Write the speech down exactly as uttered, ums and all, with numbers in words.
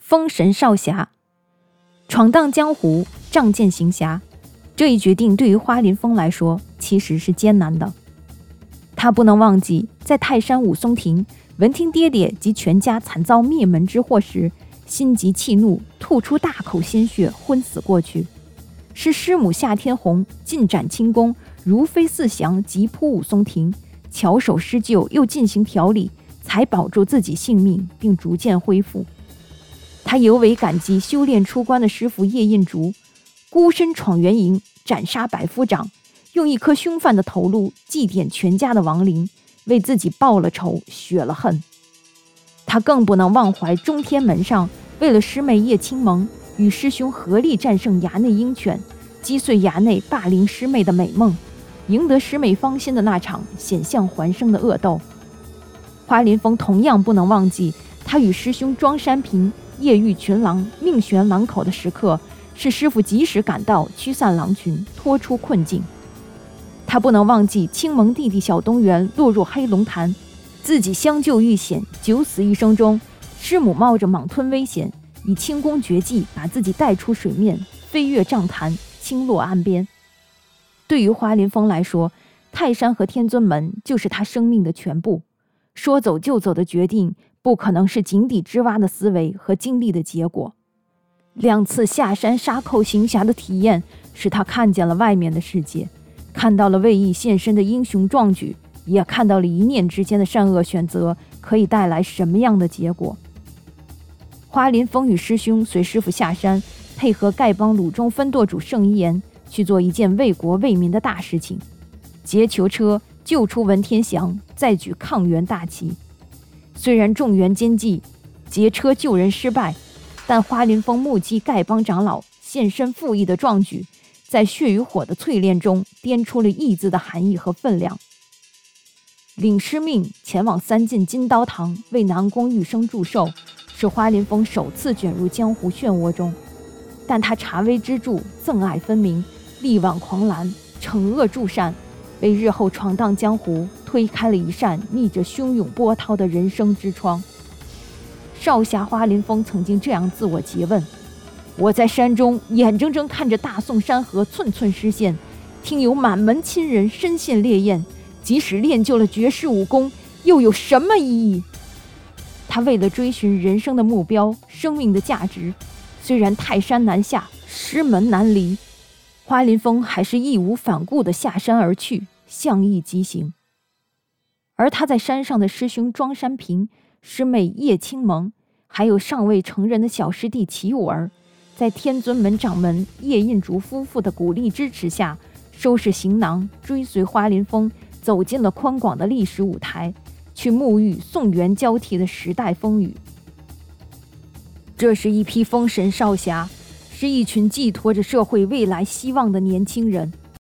封神少侠，闯荡江湖，仗剑行侠。这一决定对于花林峰来说其实是艰难的。他不能忘记，在泰山武松亭闻听爹爹及全家惨遭灭门之祸时，心急气怒，吐出大口鲜血，昏死过去。是师母夏天红尽展轻功，如飞似翔，急扑武松亭，巧手施救，又进行调理，才保住自己性命，并逐渐恢复。他尤为感激修炼出关的师傅叶印竹，孤身闯元营，斩杀百夫长，用一颗凶犯的头颅祭奠全家的亡灵，为自己报了仇，雪了恨。他更不能忘怀中天门上为了师妹叶青蒙与师兄合力战胜衙内鹰犬，击碎衙内霸凌师妹的美梦，赢得师妹芳心的那场险象环生的恶斗。花林峰同样不能忘记，他与师兄庄山平夜遇群狼，命悬狼口的时刻，是师父及时赶到，驱散狼群，拖出困境。他不能忘记青蒙弟弟小东原落入黑龙潭，自己相救遇险，九死一生中，师母冒着莽吞危险，以轻功绝技把自己带出水面，飞越障潭，倾落岸边。对于花林峰来说，泰山和天尊门就是他生命的全部，说走就走的决定不可能是井底之蛙的思维和经历的结果。两次下山杀寇行侠的体验，使他看见了外面的世界，看到了为义献身的英雄壮举，也看到了一念之间的善恶选择可以带来什么样的结果。花林峰与师兄随师傅下山，配合丐帮鲁中分舵主盛一言去做一件为国为民的大事情，劫囚车，救出文天祥，再举抗元大旗。虽然众员奸计，劫车救人失败，但花林峰目击丐帮长老献身赴义的壮举，在血与火的淬炼中掂出了义字的含义和分量。领师命前往三晋金刀堂为南宫玉生祝寿，是花林峰首次卷入江湖漩涡中，但他察微知著，憎爱分明，力挽狂澜，惩恶助善，为日后闯荡江湖推开了一扇逆着汹涌波涛的人生之窗。少侠花林峰曾经这样自我诘问：我在山中眼睁睁看着大宋山河寸寸失陷，听有满门亲人身陷烈焰，即使练就了绝世武功，又有什么意义？他为了追寻人生的目标，生命的价值，虽然泰山难下，师门难离，花林峰还是义无反顾地下山而去，向义疾行。而他在山上的师兄庄山平、师妹叶青蒙，还有尚未成人的小师弟齐武儿，在天尊门掌门叶印竹夫妇的鼓励支持下，收拾行囊，追随花林峰走进了宽广的历史舞台，去沐浴宋元交替的时代风雨。这是一批封神少侠，是一群寄托着社会未来希望的年轻人。